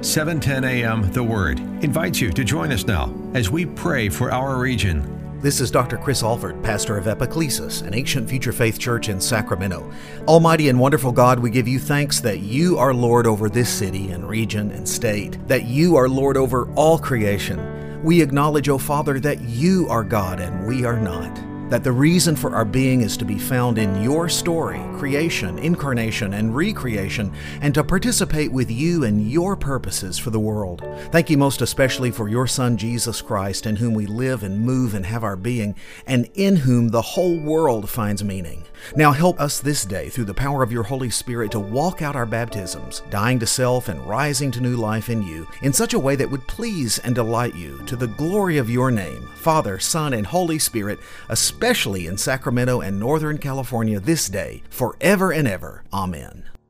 710 a.m. The Word invites you to join us now as we pray for our region. This is Dr. Chris Alford, pastor of Epiclesis, an ancient Future Faith church in Sacramento. Almighty and wonderful God, we give you thanks that you are Lord over this city and region and state, that you are Lord over all creation. We acknowledge, O Father, that you are God and we are not. That the reason for our being is to be found in your story, creation, incarnation, and recreation, and to participate with you and your purposes for the world. Thank you most especially for your Son, Jesus Christ, in whom we live and move and have our being, and in whom the whole world finds meaning. Now help us this day, through the power of your Holy Spirit, to walk out our baptisms, dying to self and rising to new life in you, in such a way that would please and delight you, to the glory of your name, Father, Son, and Holy Spirit, especially in Sacramento and Northern California this day, forever and ever. Amen.